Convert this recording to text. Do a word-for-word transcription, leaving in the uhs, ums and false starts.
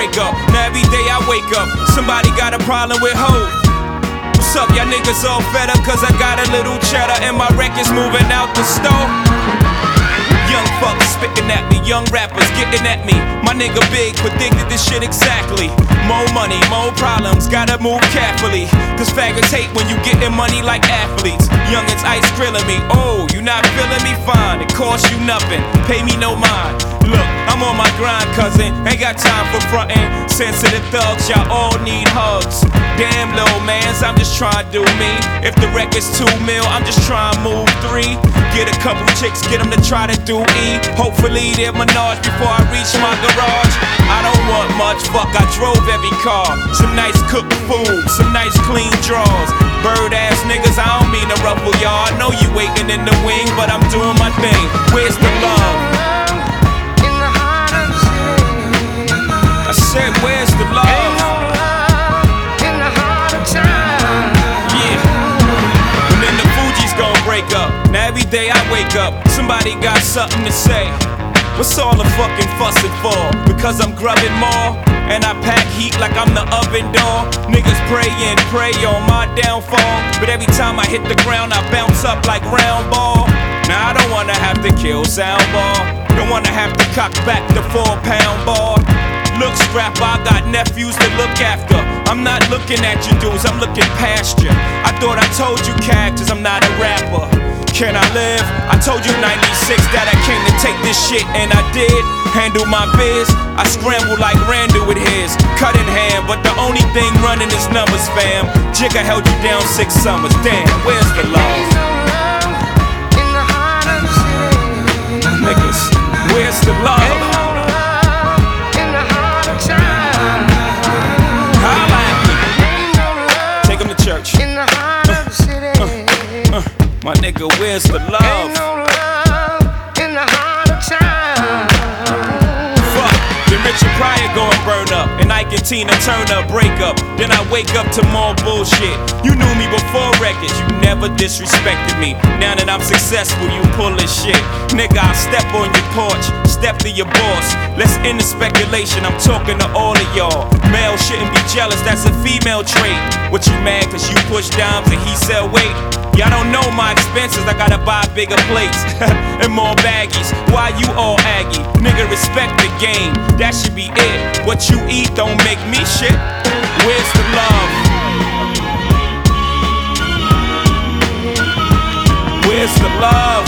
break up. Now every day I wake up, somebody got a problem with hope. What's up, y'all niggas all fed up cause I got a little cheddar and my record's moving out the store? Young fuckers spitting at me, young rappers getting at me. My nigga Big predicted this shit exactly. More money, more problems, gotta move carefully. Cause faggots hate when you getting money like athletes. Youngins ice grilling me, oh, you not feeling me? Fine, it costs you nothing, pay me no mind. Look, I'm on my grind, cousin, ain't got time for frontin'. Sensitive thugs, y'all all need hugs. Damn, little mans, I'm just trying to do me. If the record's two mil, I'm just trying to move three. Get a couple chicks, get them to try to do E. Hopefully they're Menage before I reach my garage. I don't want much, fuck, I drove every car. Some nice cooked food, some nice clean drawers. Bird ass niggas, I don't mean to ruffle y'all. I know you waiting in the wing, but I'm doing my thing. Where's the love? I said, where's the love? Ain't no love in the heart of time. Yeah. And then the Fugees gon' break up. Now every day I wake up, somebody got something to say. What's all the fucking fussing for? Because I'm grubbing more, and I pack heat like I'm the oven door. Niggas pray and pray on my downfall, but every time I hit the ground I bounce up like round ball. Now I don't wanna have to kill soundball, don't wanna have to cock back the four pound ball. Look, scrapper, I got nephews to look after. I'm not looking at you dudes, I'm looking past you. I thought I told you characters, I'm not a rapper. Can I live? I told you ninety-six that I came to take this shit, and I did. Handle my biz, I scramble like Randall with his. Cut in hand, but the only thing running is numbers, fam. Jigga held you down six summers, damn, where's the love? In the heart of the city. Niggas, where's the love? Church. In the heart uh, of the city. Uh, uh, my nigga, where's the love? Ain't no love in the heart of time. Fuck, then Richard Pryor gon' burn up, and Ike and Tina Turner break up. Then I wake up to more bullshit. You knew me before records, you never disrespected me. Now that I'm successful, you pull this shit. Nigga, I step on your porch, step to your boss. Let's end the speculation, I'm talking to all of y'all. Male shouldn't be jealous, that's a female trait. What you mad cause you push dimes and he sell weight? Y'all don't know my expenses, I gotta buy bigger plates and more baggies. Why you all aggy? Nigga, respect the game, that should be it. What you eat don't make me shit. Where's the love? Where's the love?